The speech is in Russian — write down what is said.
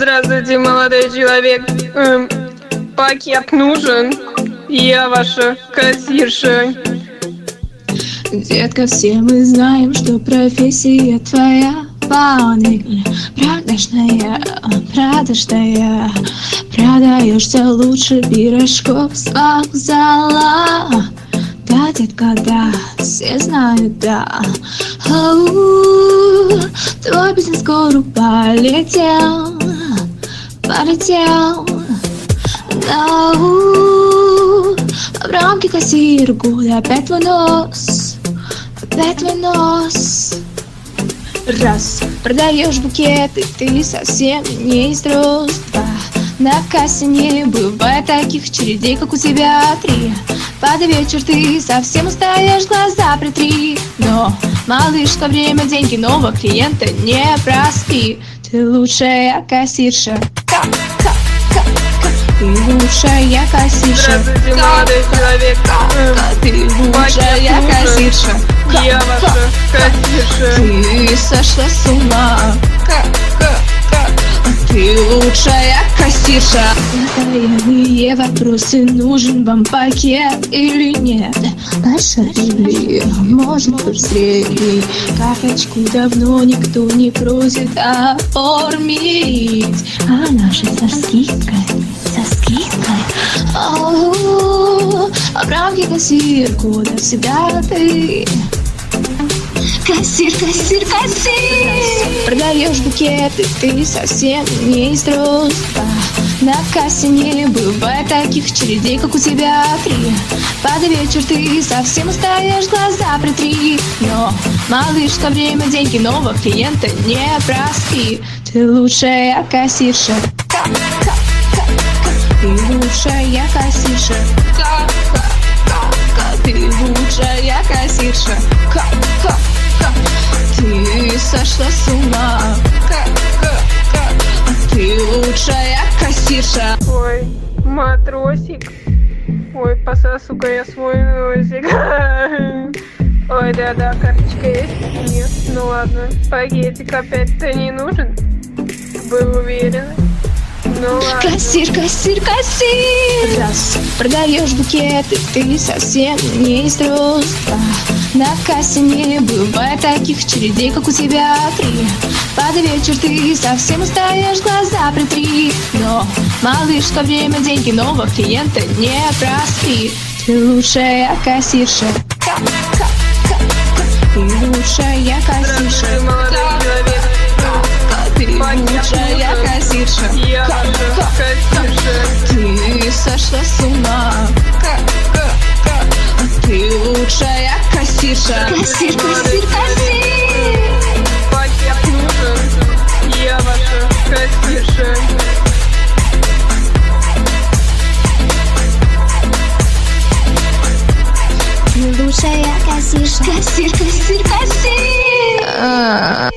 Здравствуйте, молодой человек. Пакет нужен. Я ваша кассирша. Детка, все мы знаем, что профессия твоя полный продажная. Продаешься лучше пирожков с вокзала. Да, детка, да, все знают, да. Твой бизнес скоро полетел. В рамки кассир года опять твой нос. Раз, продаешь букеты, ты совсем не из роз. Два, на кассе не бывает таких очередей, как у тебя. Три, под вечер ты совсем устаешь, глаза притри. Но, малышка, время, деньги, нового клиента не проспи. Ты лучшая кассирша. Ты лучшая кассирша. Здравствуйте, молодой человек. Ты лучшая кассирша. Я ваша кассирша. Ты сошла с ума. Ты лучшая кассирша. Натаянные вопросы: нужен вам пакет или нет? Большой, может быть средний. Карточку давно никто не просит оформить, а наши со скидкой. В рамке кассир года всегда ты. Кассир. Продаешь букеты, ты совсем не из роз. На кассе не бывает таких очередей, как у тебя. Три, под вечер ты совсем устаешь, глаза притри. Но, малышка, время, деньги, нового клиента не проспи. Ты лучшая кассирша. Ты лучшая кассирша. Ты лучшая кассирша. Ты сошла с ума. Ты лучшая кассирша. Ой, матросик. Ой, пососу-ка я свой носик. Ой, да, карточка есть? Нет, ну ладно. Пакетик опять-то не нужен? Был уверен. Ну ладно. Кассир. Раз, продаешь букеты, ты совсем не из роз. На кассе не бывает таких очередей, как у тебя. Три, под вечер ты совсем устаешь, глаза притри. Но, малышка, время, деньги, нового клиента не проспи. Ты лучшая кассирша. Ты лучшая кассирша. Здравствуйте, молодой человек. Ты лучшая кассирша. Я ваша кассирша. Ты сошла с ума. Ты лучшая кассирша. Кассир. Пакет нужен. Я ваша кассирша. Ты лучшая кассирша. Кассир.